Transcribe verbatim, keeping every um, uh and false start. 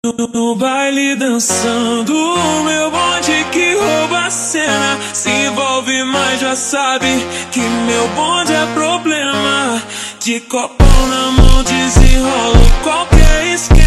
No baile dançando, meu bonde que rouba a cena. Se envolve, mas já sabe que meu bonde é problema. De copão na mão desenrola qualquer esquema.